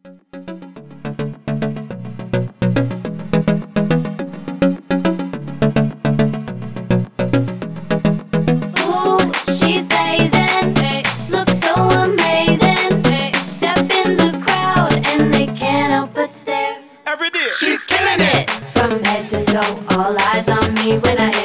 Ooh, she's blazing, looks so amazing. Step in the crowd and they can't help but stare. Every day She's killing it from head to toe. All eyes on me when I hit